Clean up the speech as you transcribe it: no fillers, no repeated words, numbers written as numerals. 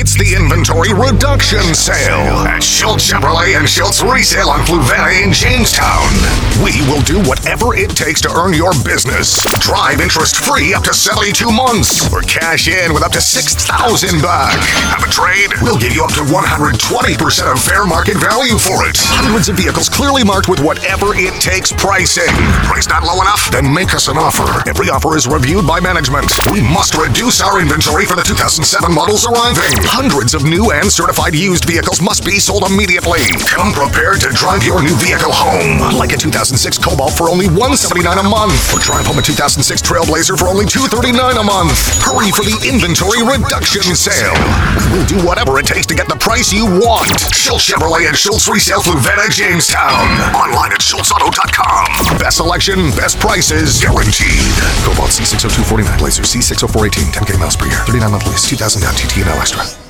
It's the inventory reduction sale at Schultz Chevrolet and Schultz Resale on Fluvanna in Jamestown. We will do whatever it takes to earn your business. Drive interest-free up to 72 months or cash in with up to $6,000 back. Have a trade? We'll give you up to 120% of fair market value for it. Hundreds of vehicles clearly marked with whatever it takes pricing. Price not low enough? Then make us an offer. Every offer is reviewed by management. We must reduce our inventory for the 2007 models arriving. Hundreds of new and certified used vehicles must be sold immediately. Come prepared to drive your new vehicle home. Like a 2006 Cobalt for only $179 a month. Or drive home a 2006 Trailblazer for only $239 a month. Hurry for the inventory reduction sale. We'll do whatever it takes to get the price you want. Schultz Chevrolet and Schultz Resale Fluvanna, Jamestown. Online at schultzauto.com. Best selection, best prices, guaranteed. Cobalt C60249, Blazer C60418, 10K miles per year, 39 month lease, 2000 down, TT&L extra.